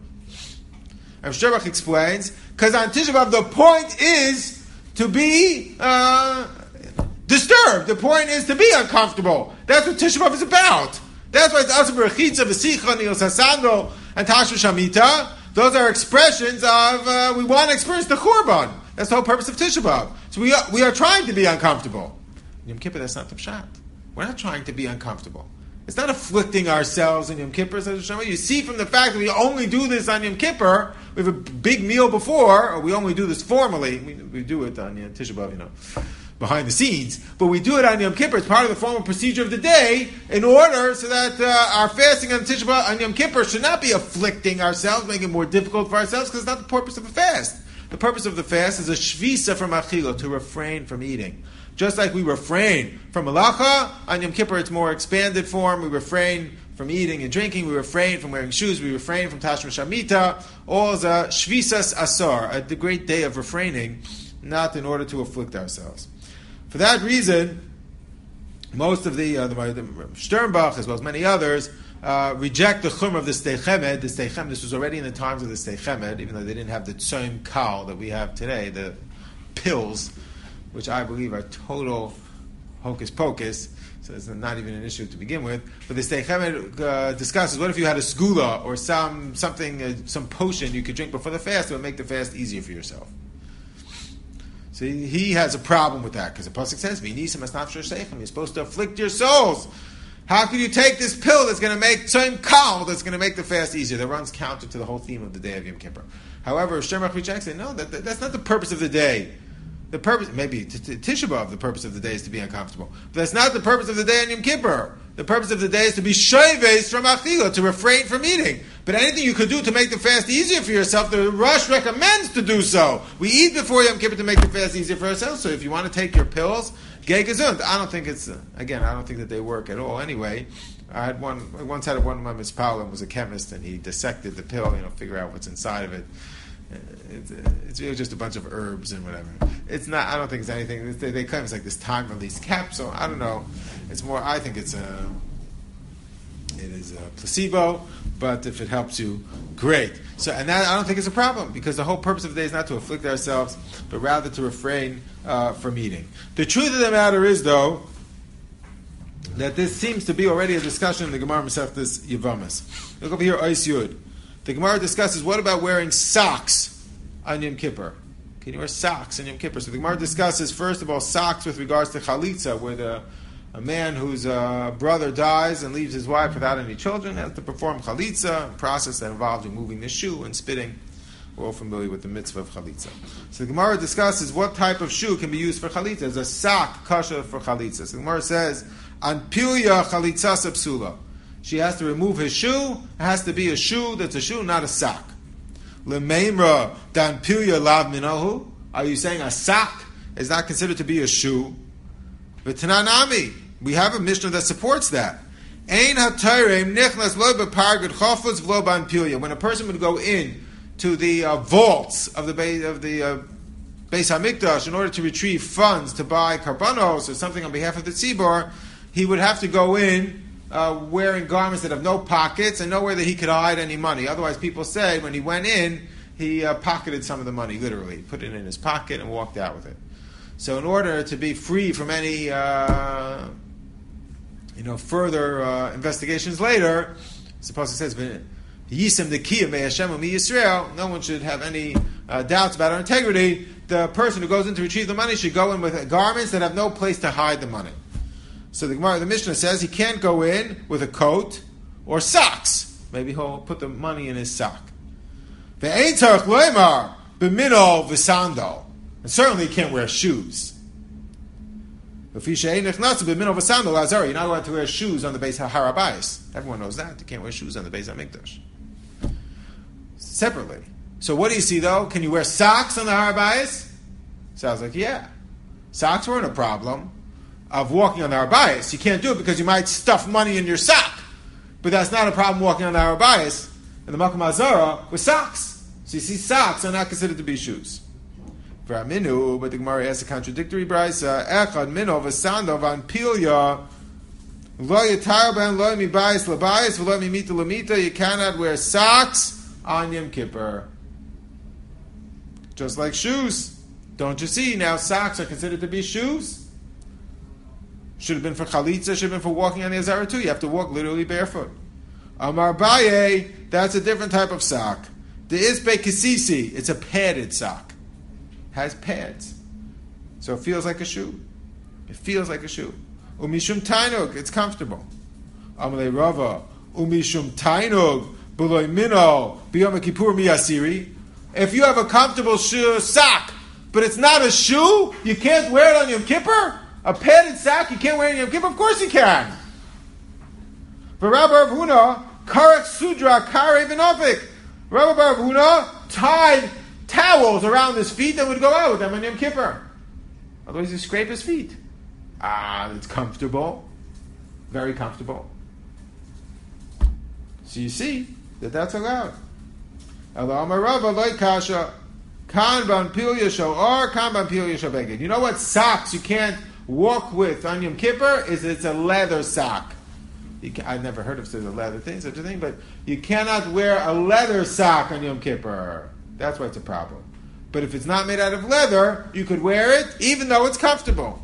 And Shterma explains, because on Tisha B'Av the point is to be Uh, disturbed. The point is to be uncomfortable. That's what Tisha B'Av is about. That's why it's also Berachitza, V'sicha, Nil Sasando, and Tashva Shamita. Those are expressions of, uh, we want to experience the Churban. That's the whole purpose of Tisha B'Av. So we are, we are trying to be uncomfortable. Yom Kippur, that's not the pshat. We're not trying to be uncomfortable. It's not afflicting ourselves in Yom Kippur. You see from the fact that we only do this on Yom Kippur, we have a big meal before, or we only do this formally. We, we do it on you know, Tisha B'Av, you know. Behind the scenes, but we do it on Yom Kippur. It's part of the formal procedure of the day in order so that uh, our fasting on Tisha B'Av on Yom Kippur should not be afflicting ourselves, making it more difficult for ourselves, because it's not the purpose of the fast. The purpose of the fast is a shvisa from achila, to refrain from eating. Just like we refrain from malacha, on Yom Kippur it's more expanded form. We refrain from eating and drinking. We refrain from wearing shoes. We refrain from tashma shamita. All is a shvisas asar, a the great day of refraining, not in order to afflict ourselves. For that reason, most of the, uh, the, the Sternbach, as well as many others, uh, reject the chumrah of the Sdei Chemed. The Sdei Chemed, this was already in the times of the Sdei Chemed, even though they didn't have the Tzoim Kal that we have today, the pills, which I believe are total hocus pocus, so it's not even an issue to begin with. But the Sdei Chemed uh, discusses, what if you had a skula or some something, uh, some potion you could drink before the fast that would make the fast easier for yourself? So he has a problem with that, because the pasuk says, "V'nisam asnafshur seichem." You're supposed to afflict your souls. How can you take this pill that's going to make tzom kal, that's going to make the fast easier? That runs counter to the whole theme of the day of Yom Kippur. However, Shtermach rejects it. No, that, that, that's not the purpose of the day. The purpose, maybe t- t- Tisha B'Av, the purpose of the day is to be uncomfortable. But that's not the purpose of the day on Yom Kippur. The purpose of the day is to be shoyves from achila, to refrain from eating. But anything you could do to make the fast easier for yourself, the Rosh recommends to do so. We eat before Yom Kippur to make the fast easier for ourselves. So if you want to take your pills, gay gesund. I don't think it's, uh, again, I don't think that they work at all anyway. I had one, I once had one of my mispalim was a chemist, and he dissected the pill, you know, figure out what's inside of it. It's, it's really just a bunch of herbs and whatever. It's not. I don't think it's anything. They, they claim it's like this time release capsule. I don't know. It's more. I think it's a. It is a placebo. But if it helps you, great. So, and that I don't think it's a problem, because the whole purpose of the day is not to afflict ourselves, but rather to refrain uh, from eating. The truth of the matter is, though, that this seems to be already a discussion in the Gemara Masechtas Yevamos. Look over here, Ois Yud. The Gemara discusses, what about wearing socks on Yom Kippur? Can you wear socks on Yom Kippur? So the Gemara discusses, first of all, socks with regards to chalitza, where the, a man whose uh, brother dies and leaves his wife without any children has to perform chalitza, a process that involves removing the shoe and spitting. We're all familiar with the mitzvah of chalitza. So the Gemara discusses what type of shoe can be used for chalitza. There's a sock kasha for chalitza. So the Gemara says, An pilya chalitza sepsula. She has to remove his shoe. It has to be a shoe that's a shoe, not a sock. Lemeimra dan pilya lav minahu. Are you saying a sock is not considered to be a shoe? V'tananami. We have a Mishnah that supports that. Ein ha'tayrem nichnas lo b'pargud chofuz v'lo ban pilya. When a person would go in to the uh, vaults of the Beis of the uh, Beis Hamikdash in order to retrieve funds to buy karbanos or something on behalf of the tzibor, he would have to go in Uh, wearing garments that have no pockets and nowhere that he could hide any money. Otherwise, people say when he went in, he uh, pocketed some of the money, literally. Put it in his pocket and walked out with it. So in order to be free from any uh, you know, further uh, investigations later, suppose it says, Yisem Nekiya Me Hashem Mi Yisrael, no one should have any uh, doubts about our integrity, the person who goes in to retrieve the money should go in with garments that have no place to hide the money. So the Gemara, the Mishnah says he can't go in with a coat or socks. Maybe he'll put the money in his sock. And certainly he can't wear shoes. You're not allowed to wear shoes on the Beis HaHarabais. Everyone knows that. You can't wear shoes on the Beis HaMikdash. Separately. So what do you see though? Can you wear socks on the Harabais? Sounds like yeah. Socks weren't a problem of walking on the Harabais. You can't do it because you might stuff money in your sock. But that's not a problem walking on the Harabais in the Makom Hazara with socks. So you see socks are not considered to be shoes. For Aminu, but the Gemara has a contradictory brisa. Echad mino v'sando v'anpilya lo yitar ben lo mibayis labayis v'lo mimita lamita. You cannot wear socks on Yom Kippur. Just like shoes. Don't you see? Now socks are considered to be shoes. Should have been for chalitza, should have been for walking on the Azara too. You have to walk literally barefoot. Amar Baye, that's a different type of sock. The Isbe Kisisi, it's a padded sock. Has pads. So it feels like a shoe. It feels like a shoe. Umishum tainug, it's comfortable. Amalei Rava, Umishum tainug, B'loi mino, B'yom Kippur miyasiri. If you have a comfortable shoe, sock, but it's not a shoe, you can't wear it on Yom Kippur? A padded sock, you can't wear it on Yom Kippur? Of course you can. For Rabbi Rav Huna, Karak Sudra, Karev Enofik. Rabbi Rav Huna tied towels around his feet and would go out with them on Yom Kippur. Otherwise he'd scrape his feet. Ah, it's comfortable. Very comfortable. So you see that that's allowed. You know what socks you can't walk with on Yom Kippur is it's a leather sock. You can, I've never heard of such a leather thing, such a thing, but you cannot wear a leather sock on Yom Kippur. That's why it's a problem. But if it's not made out of leather, you could wear it even though it's comfortable.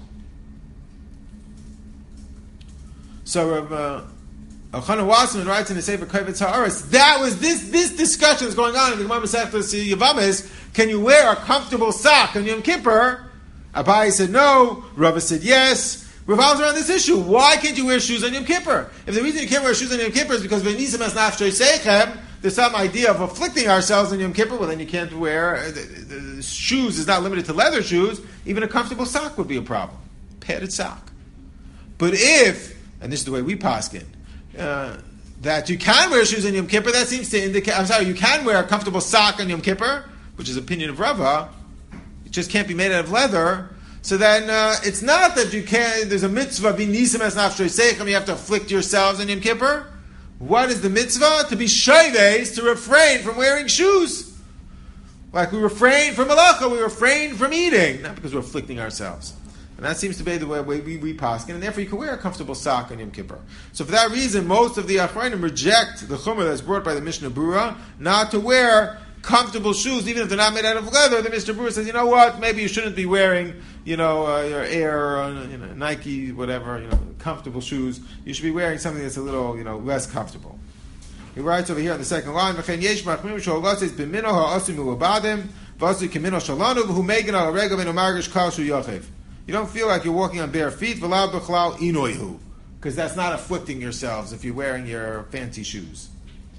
So uh, Elchanan Wasserman writes in the Sefer Kovetz Haaretz, that was this this discussion is going on in the Gemara Masechtas Yavamis. Can you wear a comfortable sock on Yom Kippur? Abaye said no. Rava said yes. Revolves around this issue. Why can't you wear shoes on Yom Kippur? If the reason you can't wear shoes on Yom Kippur is because there's some idea of afflicting ourselves on Yom Kippur, well then you can't wear uh, the, the, the shoes is not limited to leather shoes. Even a comfortable sock would be a problem. Padded sock. But if, and this is the way we paskin, uh, that you can wear shoes on Yom Kippur, that seems to indicate, I'm sorry, you can wear a comfortable sock on Yom Kippur, which is the opinion of Rava. It just can't be made out of leather. So then, uh, it's not that you can't, there's a mitzvah, be nisim as nafshoy seichem, you have to afflict yourselves on Yom Kippur. What is the mitzvah? To be shayves, to refrain from wearing shoes. Like we refrain from malacha, we refrain from eating, not because we're afflicting ourselves. And that seems to be the way we, we paskin, and therefore you can wear a comfortable sock on Yom Kippur. So for that reason, most of the Achronim reject the chumrah that's brought by the Mishnah Berurah, not to wear comfortable shoes, even if they're not made out of leather. The Mishnah Berurah says, you know what, maybe you shouldn't be wearing, you know, uh, your Air, or, you know, Nike, whatever, you know, comfortable shoes. You should be wearing something that's a little, you know, less comfortable. He writes over here on the second line, you don't feel like you're walking on bare feet, because that's not afflicting yourselves if you're wearing your fancy shoes.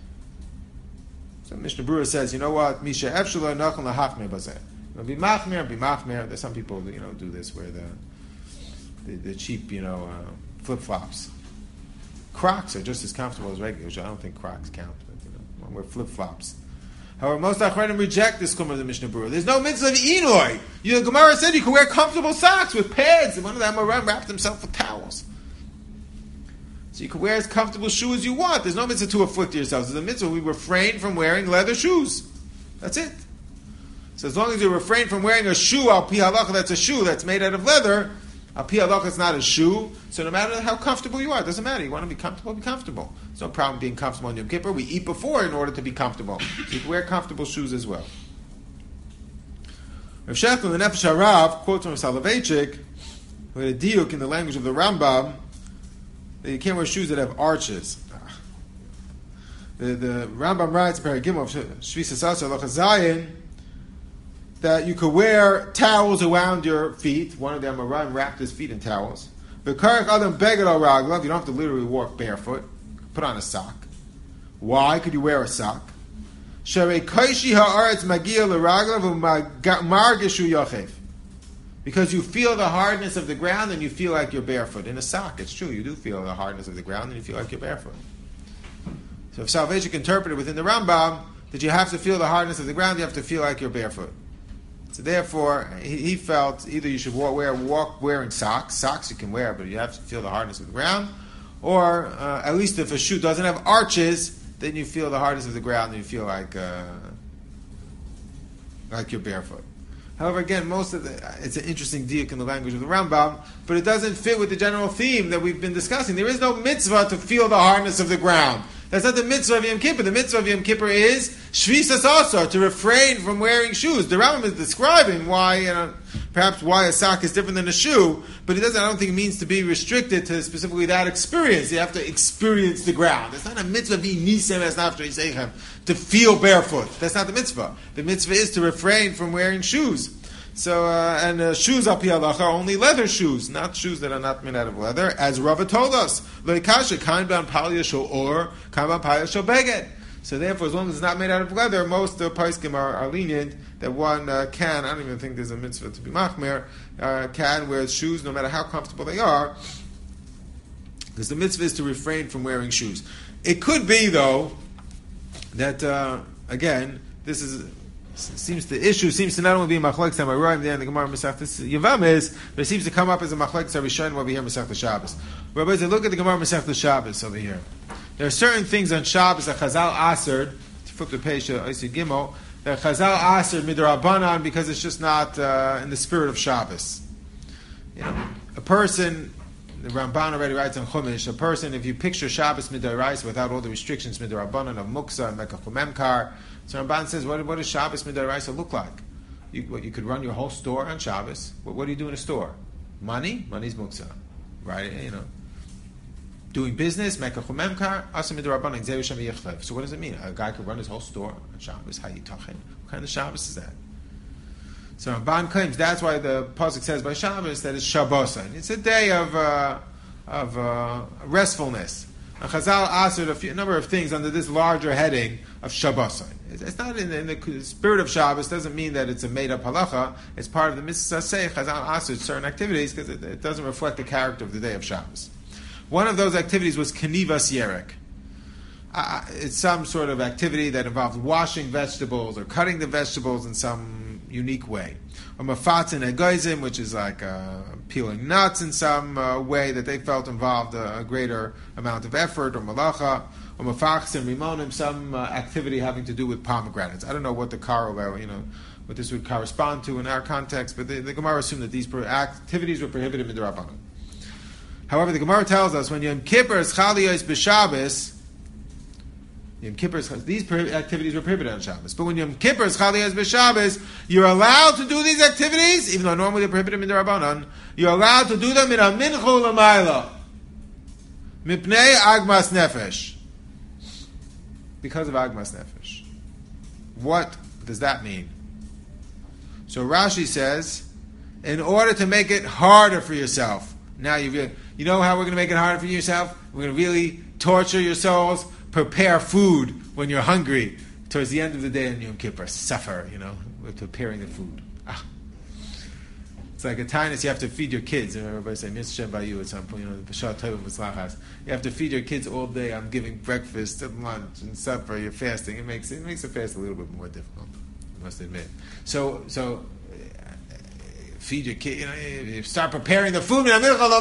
So Mishnah Berurah says, you know what, Misha Efshala Nachal Lahachmer Bazeh. Be machmer, be machmer. There's some people that, you know, do this where the the, the cheap, you know, uh, flip flops. Crocs are just as comfortable as regular. I don't think Crocs count, but you know, we're flip flops. However, most Achronim reject this chumrah of the Mishnah Berurah. There's no mitzvah of inoi. You know, Gemara said you can wear comfortable socks with pads, and one of them wrapped himself with towels. So you can wear as comfortable shoes as you want. There's no mitzvah to afflict yourselves. There's a mitzvah we refrain from wearing leather shoes. That's it. So as long as you refrain from wearing a shoe, al pi halacha, that's a shoe that's made out of leather, al pi halacha, it's not a shoe. So no matter how comfortable you are, it doesn't matter. You want to be comfortable, be comfortable. There's no problem being comfortable on Yom Kippur. We eat before in order to be comfortable. So you can wear comfortable shoes as well. Rav Shech, the Nefesh HaRav, quotes from Soloveitchik, with a diuk in the language of the Rambam, that you can't wear shoes that have arches. The, the Rambam writes, Paragim of Shvisas Asa Halacha Zayin, that you could wear towels around your feet. One of them, Aram, wrapped his feet in towels. V'karech adam beged al raglav. You don't have to literally walk barefoot. Put on a sock. Why could you wear a sock? Sharei kaishi haaretz magia l'raglav u'margishu yochev. Because you feel the hardness of the ground and you feel like you're barefoot. In a sock, it's true, you do feel the hardness of the ground and you feel like you're barefoot. So if Salvation interpreted within the Rambam that you have to feel the hardness of the ground, you have to feel like you're barefoot. So therefore, he, he felt either you should walk, wear, walk wearing socks. Socks you can wear, but you have to feel the hardness of the ground. Or uh, at least if a shoe doesn't have arches, then you feel the hardness of the ground and you feel like uh, like you're barefoot. However, again, most of the, it's an interesting diuk in the language of the Rambam, but it doesn't fit with the general theme that we've been discussing. There is no mitzvah to feel the hardness of the ground. That's not the mitzvah of Yom Kippur. The mitzvah of Yom Kippur is shvisas asar, to refrain from wearing shoes. The Rambam is describing why, you know, perhaps why a sock is different than a shoe, but it doesn't. I don't think it means to be restricted to specifically that experience. You have to experience the ground. It's not a mitzvah to feel barefoot. That's not the mitzvah. The mitzvah is to refrain from wearing shoes. So, uh, and uh, shoes al pi halacha are only leather shoes, not shoes that are not made out of leather, as Rava told us. Loikasha, kain ban palya shel or, kain ban palya shel beged. So therefore, as long as it's not made out of leather, most uh, poskim are, are lenient that one uh, can, I don't even think there's a mitzvah to be machmer, uh, can wear shoes no matter how comfortable they are, because the mitzvah is to refrain from wearing shoes. It could be, though, that, uh, again, this is... seems the issue seems to not only be machlekes Amoraim there in the Gemara Masechtas Yavam is, but it seems to come up as a machlekes Rishon over here Masechtas Shabbos. Rabbi, look at the Gemara Masechtas Shabbos over here. There are certain things on Shabbos that Chazal Aser, to flip the page to Osi Gimel, that Chazal Aser midrabanan because it's just not uh, in the spirit of Shabbos. You know, a person. The Ramban already writes on Chumash, a person, if you picture Shabbos midoraisa without all the restrictions midorabanan of muksa and mekachumemkar, so Ramban says, what, what does Shabbos midoraisa look like? You, what, you could run your whole store on Shabbos. What, what do you do in a store? Money? Money's muksa. Right? You know. Doing business, mekachumemkar, asa midorabanan, gzeru shem yichlev. So what does it mean? A guy could run his whole store on Shabbos. How you talking? What kind of Shabbos is that? So Ramban claims that's why the pasuk says by Shabbos that it's Shabbosa. It's a day of uh, of uh, restfulness. And Chazal answered a, few, a number of things under this larger heading of Shabbosa. It's, it's not in, in the spirit of Shabbos. Doesn't mean that it's a made up halacha. It's part of the mitzvah say Chazal answered certain activities because it, it doesn't reflect the character of the day of Shabbos. One of those activities was Kenivas Yerek. Uh, it's some sort of activity that involves washing vegetables or cutting the vegetables in some unique way. Or mafatzin egoizim, which is like uh, peeling nuts in some uh, way that they felt involved a, a greater amount of effort, or malacha, or mafachsim rimonim, some uh, activity having to do with pomegranates. I don't know what the corollary, you know, what this would correspond to in our context, but the, the Gemara assumed that these pro- activities were prohibited in the Rabbanon. However, the Gemara tells us when Yom Kippur is Chaliyos b'Shabbos, Yom Kippur, these activities were prohibited on Shabbos. But when Yom Kippur is Chaliyas b'Shabbos, you're allowed to do these activities, even though normally they're prohibited in the Rabbanon. You're allowed to do them in a minchu l'mayla, mipnei agmas nefesh, because of agmas nefesh. What does that mean? So Rashi says, in order to make it harder for yourself. Now you really, you know how we're going to make it harder for yourself? We're going to really torture your souls. Prepare food when you're hungry towards the end of the day in Yom Kippur. Suffer, you know, with preparing the food. Ah. It's like a tinus you have to feed your kids. And everybody say, Mitzvah by you at some point, you know, the B'shah Tov V'slachas. You have to feed your kids all day. I'm giving breakfast and lunch and supper. You're fasting. It makes it makes the fast a little bit more difficult, I must admit. So, so feed your kid. You know, you start preparing the food.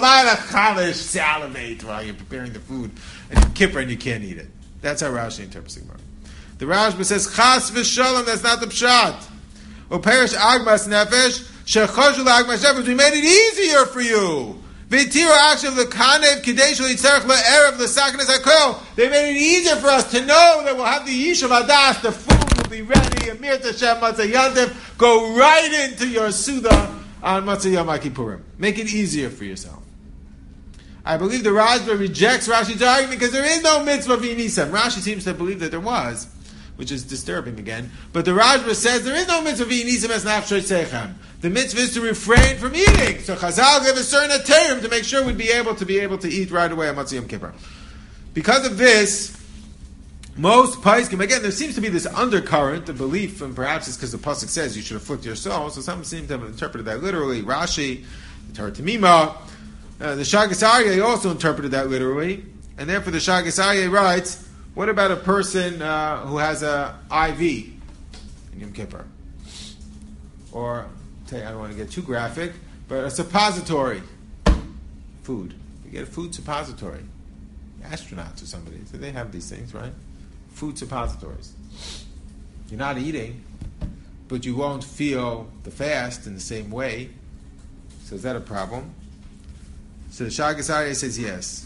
Salivate while you're preparing the food, and Yom Kippur, and you can't eat it. That's how Rashi interprets the Gemara. The Rashba says, Chas v'shalom, that's not the pshat. Or perish agmas nefesh, shechoshu agmas nefesh, we made it easier for you. V'tira akshav l'kanev, kadesh l'yitzarech l'erev, l'saknes hakel. They made it easier for us to know that we'll have the yishuv adas, the food will be ready, Amir Tashem Matzah Yantiv, go right into your Suda on Matzah Yom Kippurim. Make it easier for yourself. I believe the Rashba rejects Rashi's argument because there is no mitzvah v'nisam. Rashi seems to believe that there was, which is disturbing again. But the Rajba says there is no mitzvah v'yinisim es nafshoy sechem. The mitzvah is to refrain from eating. So Chazal gave a certain aterim to make sure we'd be able to be able to eat right away on Motzei Yom Kippur. Because of this, most Paiskim, again, there seems to be this undercurrent of belief, and perhaps it's because the pasuk says you should afflict your soul. So some seem to have interpreted that literally. Rashi, the Torah Tamima, uh, the Shagas Aryeh also interpreted that literally, and therefore the Shagas Aryeh writes, what about a person uh, who has a I V in Yom Kippur? Or, I don't want to get too graphic, but a suppository food. You get a food suppository. Astronauts or somebody, so they have these things, right? Food suppositories. You're not eating, but you won't feel the fast in the same way. So is that a problem? So the Shagas Aryeh says yes.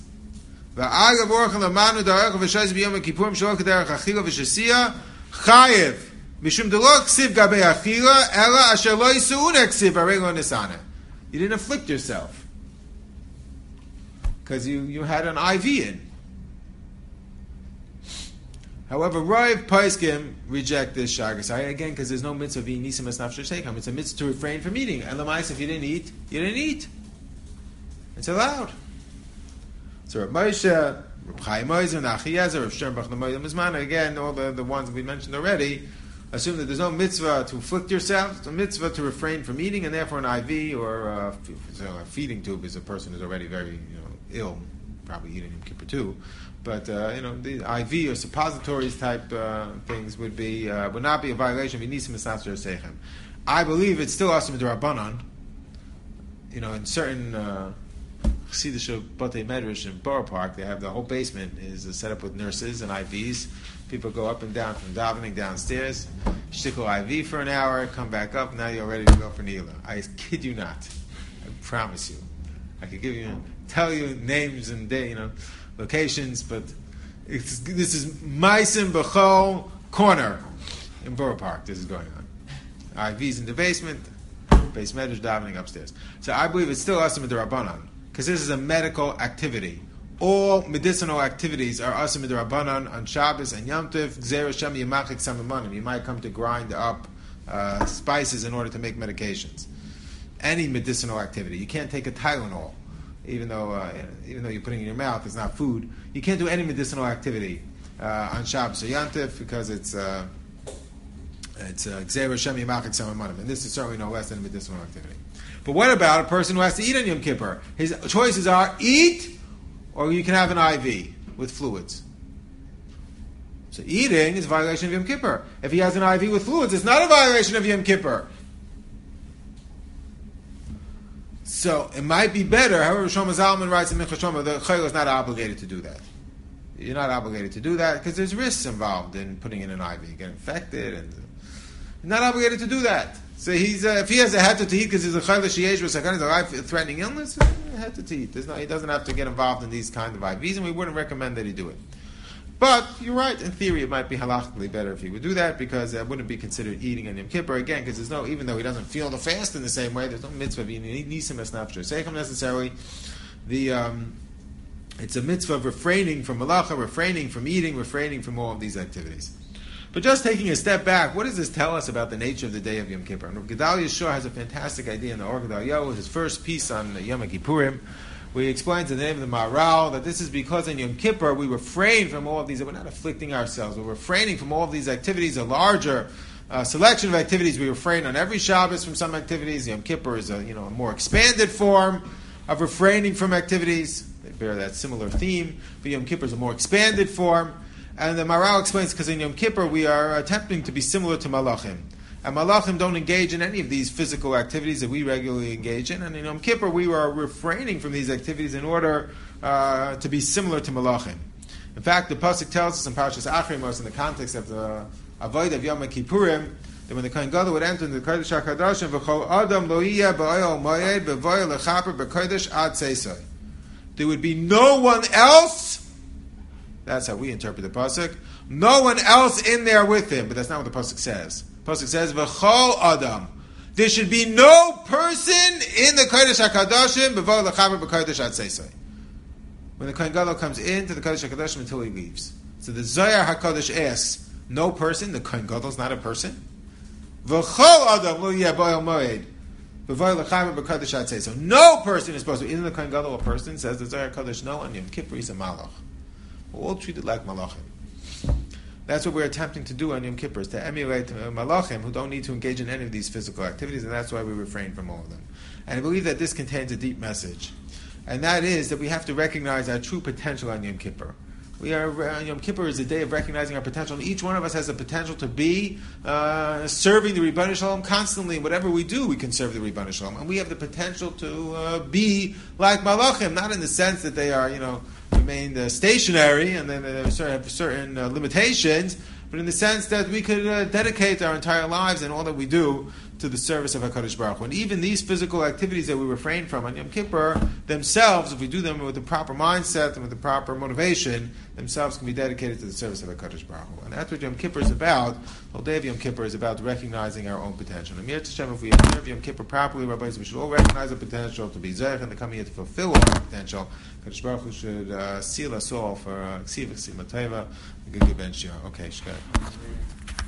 You didn't afflict yourself because you, you had an I V in. However, Rav Paiskim reject this Shagas Aryeh again because there's no mitzvah v'yinisim es nafshoy sechem. It's a mitzvah to refrain from eating. And l'mais, if you didn't eat, you didn't eat. It's allowed. So Rav Moshe, Rav Chaim Oizer, Rav Achiezer, Rav Shem Bach Namoyim Mizmana, again, all the, the ones we mentioned already, assume that there's no mitzvah to afflict yourself. It's a mitzvah to refrain from eating, and therefore an I V or a, a feeding tube is a person who's already very you know, ill, probably eating Yom Kippur too. But uh, you know, the I V or suppositories type uh, things would be uh, would not be a violation of Yinisim Esnafsher Sechem. I believe it's still Asim D'Rabbanan. You know, in certain uh, Chassidish Batei Medrash in Borough Park, they have the whole basement is set up with nurses and I Vs. People go up and down from davening downstairs, shtickle I V for an hour, come back up. Now you're ready to go for Nila. I kid you not. I promise you. I could give you, tell you names and day, you know. locations, but it's, this is Meisim B'chol Corner in Borough Park. This is going on. I Vs in the basement, base medrash davening upstairs. So I believe it's still Asim D'Rabbanan because this is a medical activity. All medicinal activities are Asim D'Rabbanan on Shabbos and Yom Tov. Gzeir Shem Yemachik Samamanim. You might come to grind up uh, spices in order to make medications. Any medicinal activity. You can't take a Tylenol. Even though, uh, even though you're putting it in your mouth, it's not food. You can't do any medicinal activity uh, on Shabbos or Yom Tov because it's uh, it's Gzeir Hashem Yimachik Samamanim, and this is certainly no less than a medicinal activity. But what about a person who has to eat on Yom Kippur? His choices are eat, or you can have an I V with fluids. So eating is a violation of Yom Kippur. If he has an I V with fluids, it's not a violation of Yom Kippur. So it might be better. However, Shlomo Zalman writes in Minchas Shlomo, the chayil is not obligated to do that. You're not obligated to do that because there's risks involved in putting in an I V. You get infected, and you're not obligated to do that. So he's uh, if he has a heter to eat because he's a chayil sheyesh with a life-threatening illness, a heter to eat. There's no, he doesn't have to get involved in these kind of I Vs, and we wouldn't recommend that he do it. But you're right. In theory, it might be halachically better if he would do that because it wouldn't be considered eating on Yom Kippur again. Because there's no, even though he doesn't feel the fast in the same way, there's no mitzvah of eating nisim es nafsho sechem necessarily. The um, it's a mitzvah of refraining from malacha, refraining from eating, refraining from all of these activities. But just taking a step back, what does this tell us about the nature of the day of Yom Kippur? And Gedalia Shor has a fantastic idea in the Or Gedalia, his first piece on Yom Kippurim, where he explains in the name of the Maharal that this is because in Yom Kippur we refrain from all of these, we're not afflicting ourselves, we're refraining from all of these activities, a larger uh, selection of activities. We refrain on every Shabbos from some activities. Yom Kippur is a, you know, a more expanded form of refraining from activities. They bear that similar theme, but Yom Kippur is a more expanded form. And the Maharal explains because in Yom Kippur we are attempting to be similar to Malachim. And Malachim don't engage in any of these physical activities that we regularly engage in. And in Yom Kippur, we are refraining from these activities in order uh, to be similar to Malachim. In fact, the Pasuk tells us in Parashas Achrimos, in the context of the Avodah of Yom Kippurim, that when the Kohen Gadol would enter into the Kodesh HaKadosh, v'chol adam lo yiyeh b'oyel moed b'voyel lechaper b'kodesh ad seisai. There would be no one else, that's how we interpret the Pasuk, no one else in there with him. But that's not what the Pasuk says. Pasuk says, "V'chol adam." There should be no person in the Kodesh Hakadoshim b'vo lechaber b'kodesh ad seisai. When the Kohen Gadol comes into the Kodesh Hakadoshim until he leaves. So the Zohar Hakadosh asks, No person, the Kohen Gadol is not a person. V'chol adam lo yeh b'ohel moed. V'voy l'chaim b'kadosh atzei. So no person is supposed to be. Isn't the Kohen Gadol a person? Says the Zohar Kadosh. No, on Yom Kippur he's a malach. We're all treated like malachim. That's what we're attempting to do on Yom Kippur, is to emulate uh, malachim who don't need to engage in any of these physical activities, and that's why we refrain from all of them. And I believe that this contains a deep message, and that is that we have to recognize our true potential on Yom Kippur. We are uh, Yom Kippur is a day of recognizing our potential, and each one of us has the potential to be uh, serving the Ribbon Shalom constantly. Whatever we do, we can serve the Ribbon Shalom, and we have the potential to uh, be like malachim, not in the sense that they are, you know, remain uh, stationary and then they have certain uh, limitations, but in the sense that we could uh, dedicate our entire lives and all that we do to the service of HaKadosh Baruch Hu. And even these physical activities that we refrain from on Yom Kippur, themselves, if we do them with the proper mindset and with the proper motivation, themselves can be dedicated to the service of HaKadosh Baruch Hu. And that's what Yom Kippur is about. The whole day of Yom Kippur is about recognizing our own potential. And if we observe Yom Kippur properly, rabbis, we should all recognize our potential to be zeich in the coming year to fulfill all our potential. HaKadosh Baruch Hu should uh, seal us all for Ksiv Ksiv Mateva. Okay, Shkei.